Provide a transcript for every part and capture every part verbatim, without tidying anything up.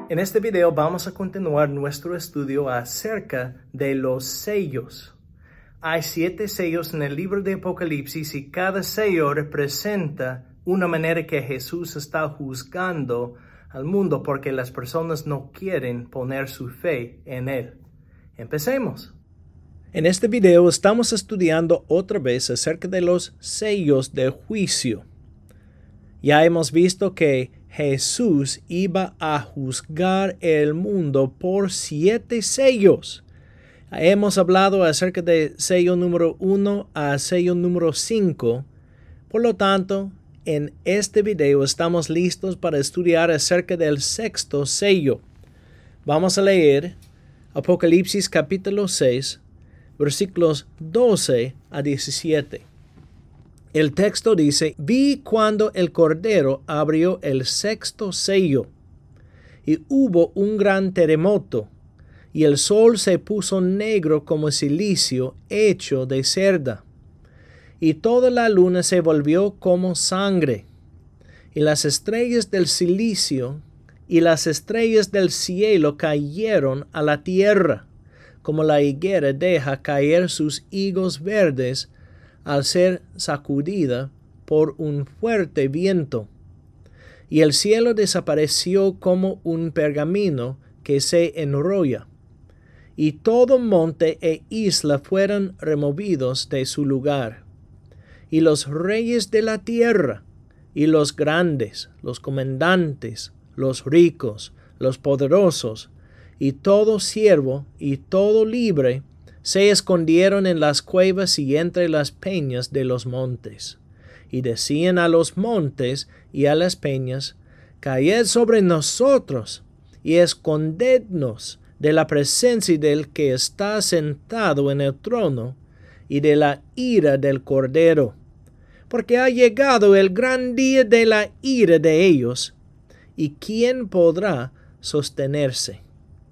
En este video vamos a continuar nuestro estudio acerca de los sellos. Hay siete sellos en el libro de Apocalipsis y cada sello representa una manera que Jesús está juzgando al mundo porque las personas no quieren poner su fe en Él. Empecemos. En este video estamos estudiando otra vez acerca de los sellos de juicio. Ya hemos visto que Jesús iba a juzgar el mundo por siete sellos. Hemos hablado acerca de sello número uno a sello número cinco. Por lo tanto, en este video estamos listos para estudiar acerca del sexto sello. Vamos a leer Apocalipsis capítulo seis, versículos doce a diecisiete. El texto dice: Vi cuando el Cordero abrió el sexto sello, y hubo un gran terremoto, y el sol se puso negro como silicio hecho de cerda, y toda la luna se volvió como sangre, y las estrellas del silicio y las estrellas del cielo cayeron a la tierra, como la higuera deja caer sus higos verdes al ser sacudida por un fuerte viento. Y el cielo desapareció como un pergamino que se enrolla, y todo monte e isla fueron removidos de su lugar. Y los reyes de la tierra, y los grandes, los comandantes, los ricos, los poderosos, y todo siervo y todo libre, se escondieron en las cuevas y entre las peñas de los montes, y decían a los montes y a las peñas: Caed sobre nosotros, y escondednos de la presencia del que está sentado en el trono, y de la ira del Cordero, porque ha llegado el gran día de la ira de ellos, y ¿quién podrá sostenerse?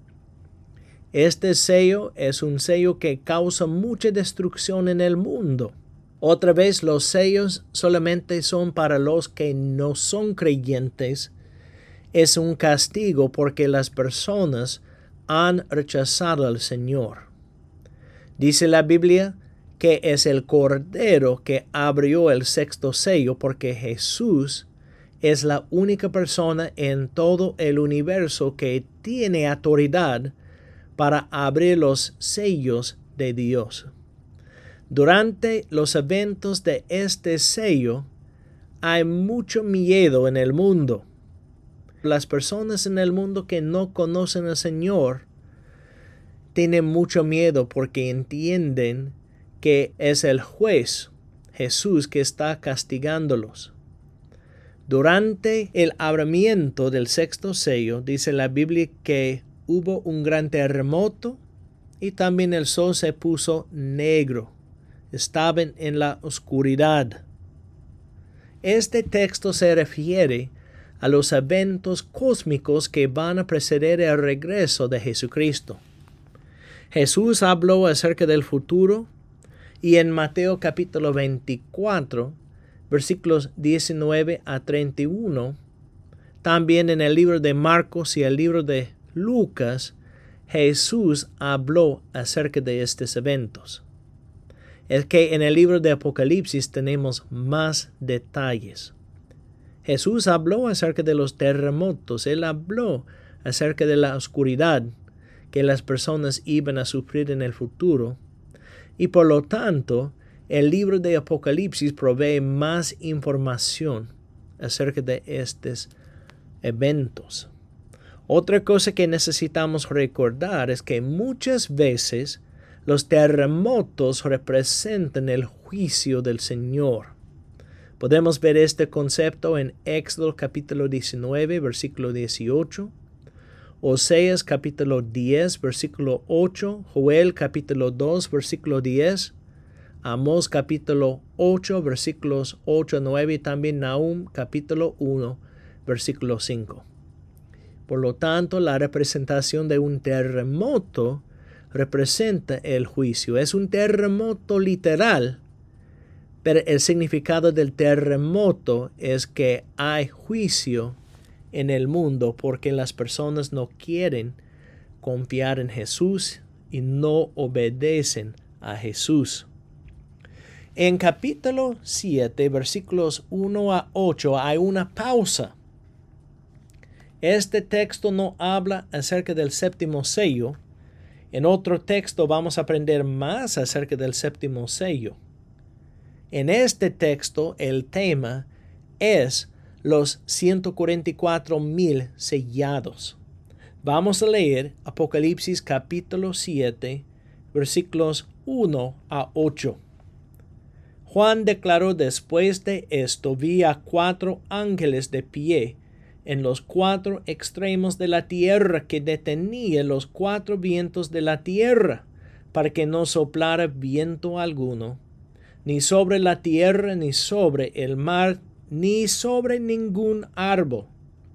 Este sello es un sello que causa mucha destrucción en el mundo. Otra vez, los sellos solamente son para los que no son creyentes. Es un castigo porque las personas han rechazado al Señor. Dice la Biblia que es el Cordero que abrió el sexto sello porque Jesús es la única persona en todo el universo que tiene autoridad para abrir los sellos de Dios. Durante los eventos de este sello, hay mucho miedo en el mundo. Las personas en el mundo que no conocen al Señor tienen mucho miedo porque entienden que es el juez, Jesús, que está castigándolos. Durante el abrimiento del sexto sello, dice la Biblia que hubo un gran terremoto y también el sol se puso negro. Estaban en la oscuridad. Este texto se refiere a los eventos cósmicos que van a preceder el regreso de Jesucristo. Jesús habló acerca del futuro y en Mateo capítulo veinticuatro, versículos diecinueve a treinta y uno, también en el libro de Marcos y el libro de Lucas, Jesús habló acerca de estos eventos. Es que en el libro de Apocalipsis tenemos más detalles. Jesús habló acerca de los terremotos. Él habló acerca de la oscuridad que las personas iban a sufrir en el futuro. Y por lo tanto, el libro de Apocalipsis provee más información acerca de estos eventos. Otra cosa que necesitamos recordar es que muchas veces los terremotos representan el juicio del Señor. Podemos ver este concepto en Éxodo capítulo diecinueve, versículo dieciocho, Oseas capítulo diez, versículo ocho, Joel capítulo dos, versículo diez, Amós capítulo ocho, versículos ocho a nueve, y también Nahum capítulo uno, versículo cinco. Por lo tanto, la representación de un terremoto representa el juicio. Es un terremoto literal, pero el significado del terremoto es que hay juicio en el mundo porque las personas no quieren confiar en Jesús y no obedecen a Jesús. En capítulo siete, versículos uno a ocho, hay una pausa. Este texto no habla acerca del séptimo sello. En otro texto vamos a aprender más acerca del séptimo sello. En este texto el tema es los ciento cuarenta y cuatro mil sellados. Vamos a leer Apocalipsis capítulo siete, versículos uno a ocho. Juan declaró: después de esto vi a cuatro ángeles de pie en los cuatro extremos de la tierra, que detenía los cuatro vientos de la tierra, para que no soplara viento alguno, ni sobre la tierra, ni sobre el mar, ni sobre ningún árbol.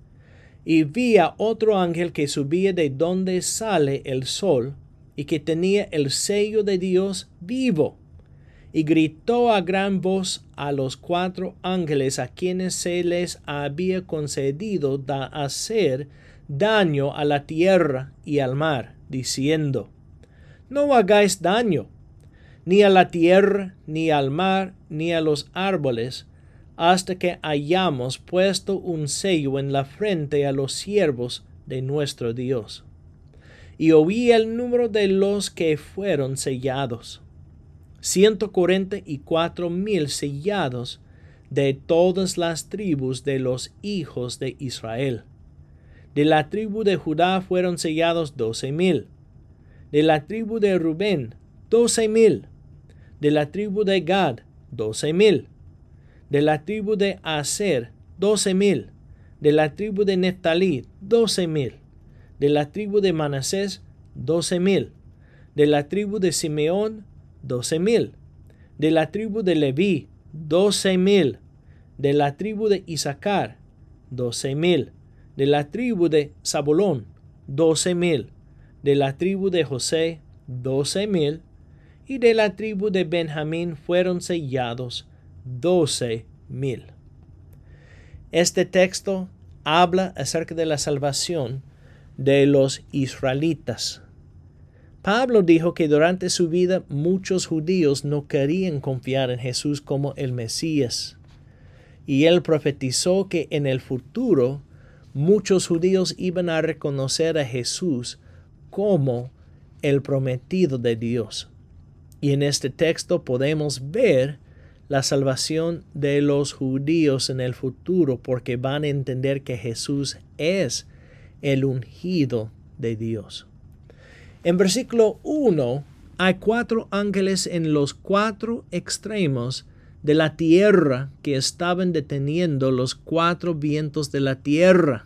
Y vi a otro ángel que subía de donde sale el sol, y que tenía el sello de Dios vivo, y gritó a gran voz a los cuatro ángeles a quienes se les había concedido da hacer daño a la tierra y al mar, diciendo: no hagáis daño, ni a la tierra, ni al mar, ni a los árboles, hasta que hayamos puesto un sello en la frente a los siervos de nuestro Dios. Y oí el número de los que fueron sellados: ciento cuarenta y cuatro mil sellados de todas las tribus de los hijos de Israel. De la tribu de Judá fueron sellados doce mil. De la tribu de Rubén, doce mil. De la tribu de Gad, doce mil. De la tribu de Aser, doce mil. De la tribu de Neftalí, doce mil. De la tribu de Manasés, doce mil. De la tribu de Simeón, doce mil. De la tribu de Leví, doce mil. De la tribu de Isaacar, doce mil. De la tribu de Zabulón, doce mil. De la tribu de José, doce mil. Y de la tribu de Benjamín fueron sellados doce mil. Este texto habla acerca de la salvación de los israelitas. Pablo dijo que durante su vida muchos judíos no querían confiar en Jesús como el Mesías. Y él profetizó que en el futuro muchos judíos iban a reconocer a Jesús como el prometido de Dios. Y en este texto podemos ver la salvación de los judíos en el futuro, porque van a entender que Jesús es el ungido de Dios. En versículo uno hay cuatro ángeles en los cuatro extremos de la tierra que estaban deteniendo los cuatro vientos de la tierra.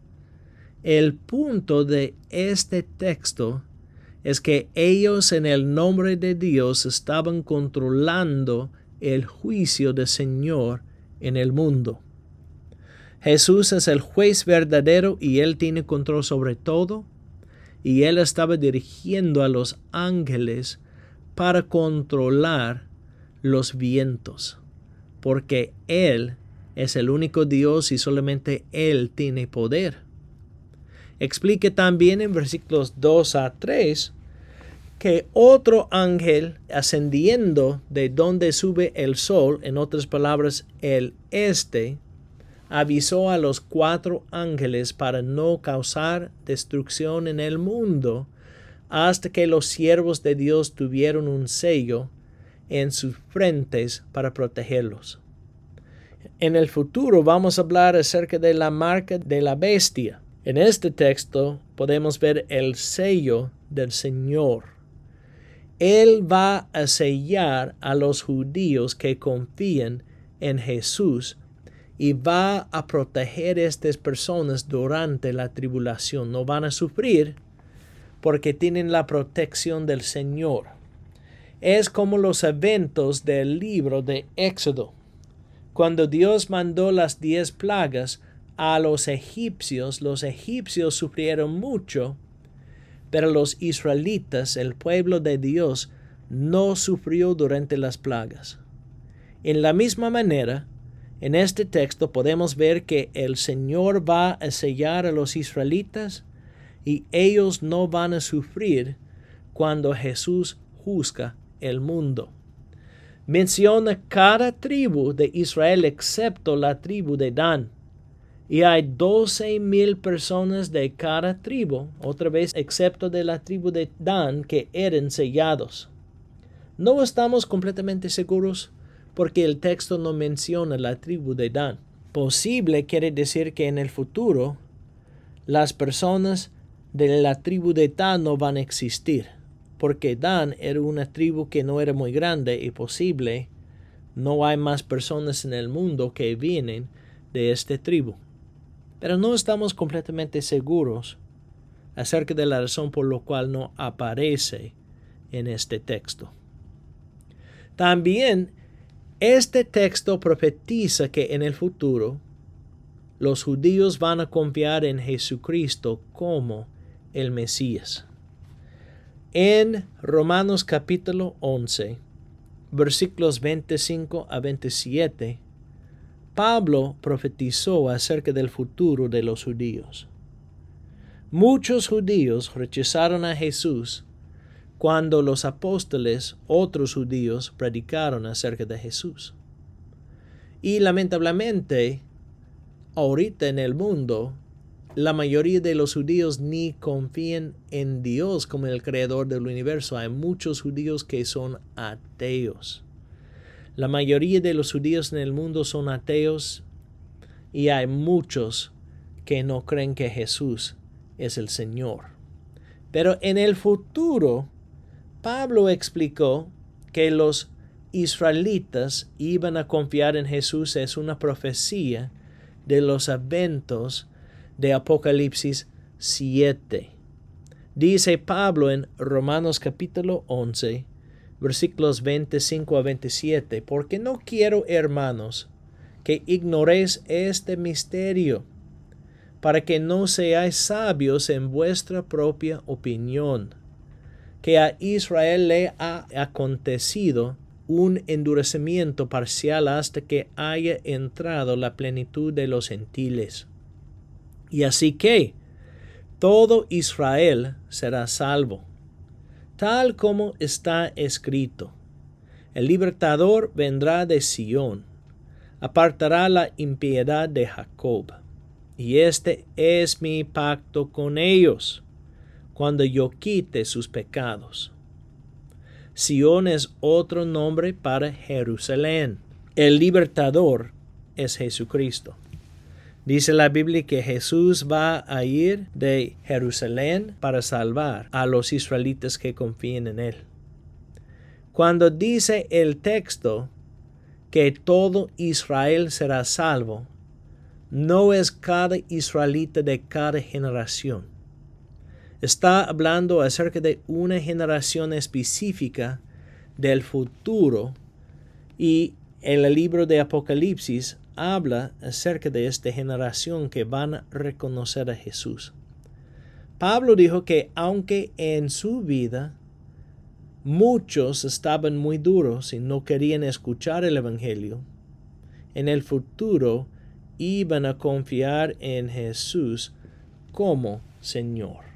El punto de este texto es que ellos en el nombre de Dios estaban controlando el juicio del Señor en el mundo. Jesús es el juez verdadero y Él tiene control sobre todo, y Él estaba dirigiendo a los ángeles para controlar los vientos, porque Él es el único Dios y solamente Él tiene poder. Explique también en versículos dos a tres que otro ángel ascendiendo de donde sube el sol, en otras palabras el este, avisó a los cuatro ángeles para no causar destrucción en el mundo hasta que los siervos de Dios tuvieron un sello en sus frentes para protegerlos. En el futuro vamos a hablar acerca de la marca de la bestia. En este texto podemos ver el sello del Señor. Él va a sellar a los judíos que confían en Jesús y va a proteger a estas personas durante la tribulación. No van a sufrir porque tienen la protección del Señor. Es como los eventos del libro de Éxodo. Cuando Dios mandó las diez plagas a los egipcios, los egipcios sufrieron mucho, pero los israelitas, el pueblo de Dios, no sufrió durante las plagas. En la misma manera, En este texto podemos ver que el Señor va a sellar a los israelitas y ellos no van a sufrir cuando Jesús juzga el mundo. Menciona cada tribu de Israel excepto la tribu de Dan. Y hay doce mil personas de cada tribu, otra vez excepto de la tribu de Dan, que eran sellados. No estamos completamente seguros porque el texto no menciona la tribu de Dan. Posible quiere decir que en el futuro las personas de la tribu de Dan no van a existir, porque Dan era una tribu que no era muy grande y posible no hay más personas en el mundo que vienen de esta tribu. Pero no estamos completamente seguros acerca de la razón por la cual no aparece en este texto. También este texto profetiza que en el futuro los judíos van a confiar en Jesucristo como el Mesías. En Romanos capítulo once, versículos veinticinco a veintisiete, Pablo profetizó acerca del futuro de los judíos. Muchos judíos rechazaron a Jesús cuando los apóstoles, otros judíos, predicaron acerca de Jesús. Y lamentablemente, ahorita en el mundo, la mayoría de los judíos ni confían en Dios como el creador del universo. Hay muchos judíos que son ateos. La mayoría de los judíos en el mundo son ateos y hay muchos que no creen que Jesús es el Señor. Pero en el futuro, Pablo explicó que los israelitas iban a confiar en Jesús. Es una profecía de los eventos de Apocalipsis siete. Dice Pablo en Romanos capítulo once, versículos veinticinco a veintisiete, porque no quiero, hermanos, que ignoréis este misterio, para que no seáis sabios en vuestra propia opinión, que a Israel le ha acontecido un endurecimiento parcial hasta que haya entrado la plenitud de los gentiles. Y así que todo Israel será salvo, tal como está escrito: el libertador vendrá de Sión, apartará la impiedad de Jacob, y este es mi pacto con ellos, cuando yo quite sus pecados. Sión es otro nombre para Jerusalén. El libertador es Jesucristo. Dice la Biblia que Jesús va a ir de Jerusalén para salvar a los israelitas que confíen en Él. Cuando dice el texto que todo Israel será salvo, no es cada israelita de cada generación. Está hablando acerca de una generación específica del futuro, y en el libro de Apocalipsis habla acerca de esta generación que van a reconocer a Jesús. Pablo dijo que aunque en su vida muchos estaban muy duros y no querían escuchar el Evangelio, en el futuro iban a confiar en Jesús como Señor.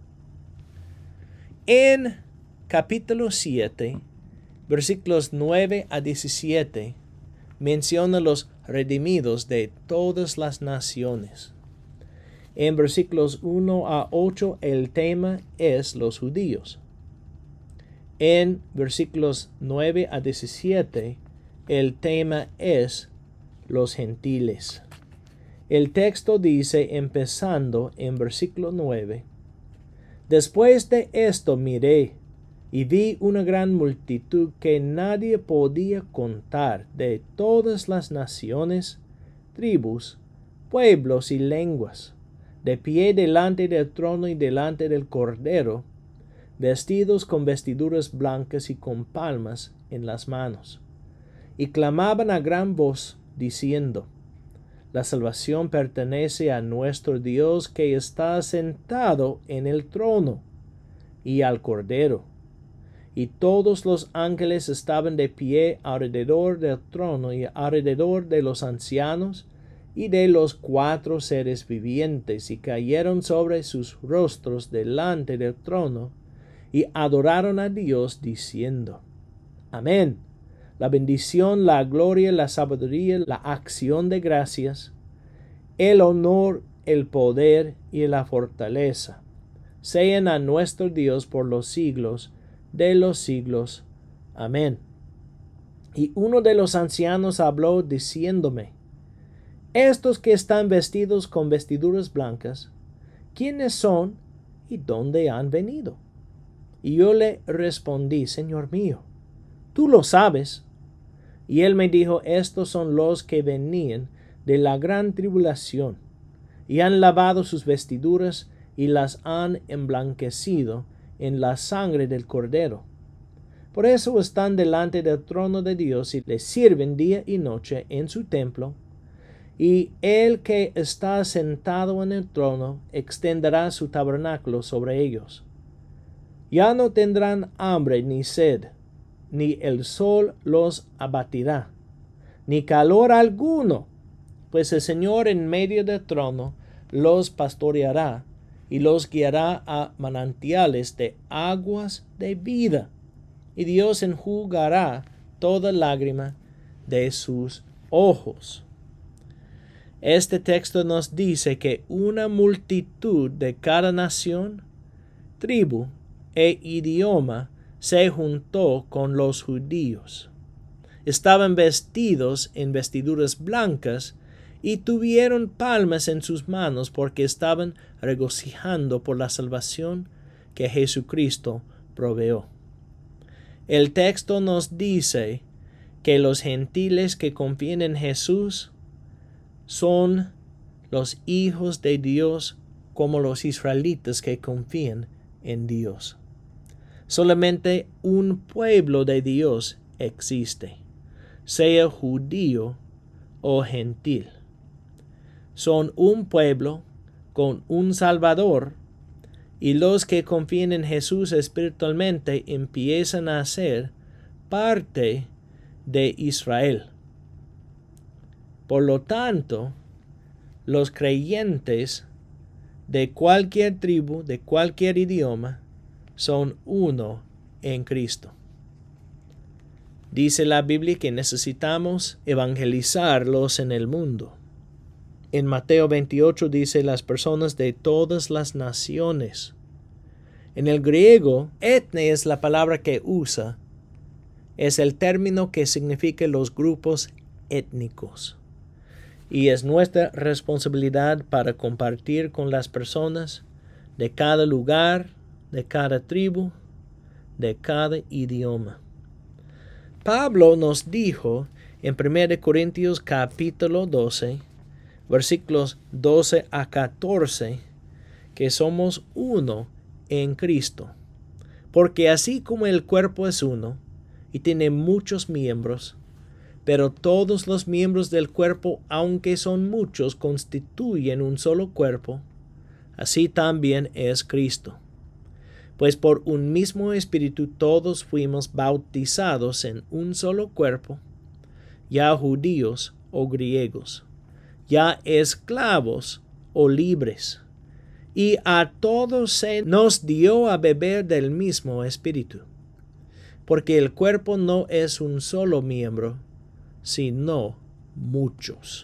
En capítulo siete, versículos nueve a diecisiete, menciona los redimidos de todas las naciones. En versículos uno a ocho, el tema es los judíos. En versículos nueve a diecisiete, el tema es los gentiles. El texto dice, empezando en versículo nueve: Después de esto miré, y vi una gran multitud que nadie podía contar, de todas las naciones, tribus, pueblos y lenguas, de pie delante del trono y delante del Cordero, vestidos con vestiduras blancas y con palmas en las manos. Y clamaban a gran voz, diciendo: La salvación pertenece a nuestro Dios, que está sentado en el trono, y al Cordero. y todos los ángeles estaban de pie alrededor del trono y alrededor de los ancianos y de los cuatro seres vivientes, y cayeron sobre sus rostros delante del trono, y adoraron a Dios, diciendo: Amén. La bendición, la gloria, la sabiduría, la acción de gracias, el honor, el poder y la fortaleza sean a nuestro Dios por los siglos de los siglos. Amén. Y uno de los ancianos habló diciéndome: Estos que están vestidos con vestiduras blancas, ¿quiénes son y dónde han venido? Y yo le respondí: Señor mío, tú lo sabes. Y él me dijo: Estos son los que venían de la gran tribulación, y han lavado sus vestiduras y las han emblanquecido en la sangre del Cordero. Por eso están delante del trono de Dios y le sirven día y noche en su templo, y el que está sentado en el trono extenderá su tabernáculo sobre ellos. Ya no tendrán hambre ni sed, ni el sol los abatirá, ni calor alguno, pues el Señor en medio del trono los pastoreará y los guiará a manantiales de aguas de vida, y Dios enjugará toda lágrima de sus ojos. Este texto nos dice que una multitud de cada nación, tribu e idioma se juntó con los judíos. Estaban vestidos en vestiduras blancas y tuvieron palmas en sus manos porque estaban regocijando por la salvación que Jesucristo proveyó. El texto nos dice que los gentiles que confían en Jesús son los hijos de Dios como los israelitas que confían en Dios. Solamente un pueblo de Dios existe, sea judío o gentil. Son un pueblo con un Salvador, y los que confían en Jesús espiritualmente empiezan a ser parte de Israel. Por lo tanto, los creyentes de cualquier tribu, de cualquier idioma, son uno en Cristo. Dice la Biblia que necesitamos evangelizarlos en el mundo. En Mateo veintiocho dice: las personas de todas las naciones. En el griego, etne es la palabra que usa. Es el término que significa los grupos étnicos. Y es nuestra responsabilidad para compartir con las personas de cada lugar, de cada tribu, de cada idioma. Pablo nos dijo en primera Corintios capítulo doce, versículos doce a catorce, que somos uno en Cristo. Porque así como el cuerpo es uno y tiene muchos miembros, pero todos los miembros del cuerpo, aunque son muchos, constituyen un solo cuerpo, así también es Cristo. Pues por un mismo espíritu todos fuimos bautizados en un solo cuerpo, ya judíos o griegos, ya esclavos o libres, y a todos se nos dio a beber del mismo espíritu, porque el cuerpo no es un solo miembro, sino muchos.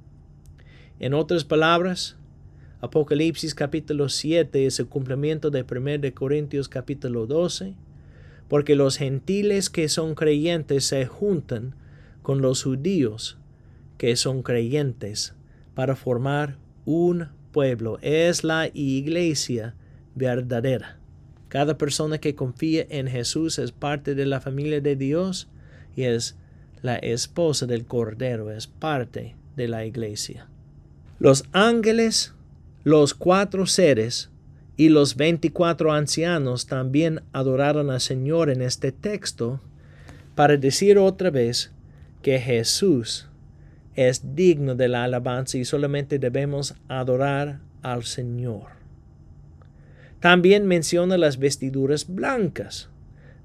En otras palabras, Apocalipsis capítulo siete es el cumplimiento de primera Corintios capítulo doce, porque los gentiles que son creyentes se juntan con los judíos que son creyentes para formar un pueblo. Es la iglesia verdadera. Cada persona que confía en Jesús es parte de la familia de Dios y es la esposa del Cordero, es parte de la iglesia. Los ángeles, los cuatro seres y los veinticuatro ancianos también adoraron al Señor en este texto para decir otra vez que Jesús es digno de la alabanza y solamente debemos adorar al Señor. También menciona las vestiduras blancas.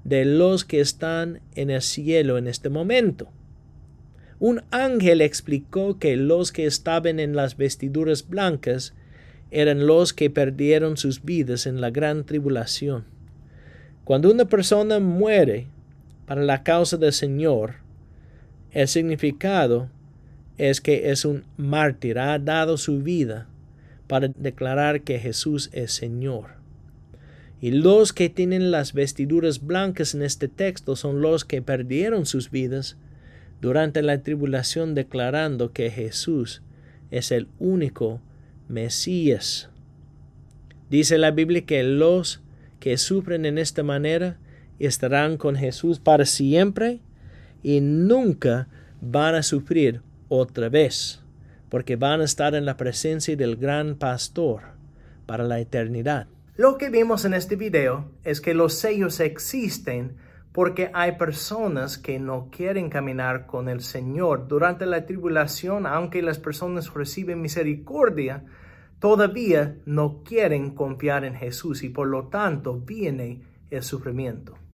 de los que están en el cielo en este momento. Un ángel explicó que los que estaban en las vestiduras blancas eran los que perdieron sus vidas en la gran tribulación. Cuando una persona muere para la causa del Señor, el significado es que es un mártir, ha dado su vida para declarar que Jesús es Señor. Y los que tienen las vestiduras blancas en este texto son los que perdieron sus vidas durante la tribulación, declarando que Jesús es el único Mesías. Dice la Biblia que los que sufren en esta manera estarán con Jesús para siempre y nunca van a sufrir otra vez, porque van a estar en la presencia del gran pastor para la eternidad. Lo que vimos en este video es que los sellos existen porque hay personas que no quieren caminar con el Señor. Durante la tribulación, aunque las personas reciben misericordia, todavía no quieren confiar en Jesús y por lo tanto viene el sufrimiento.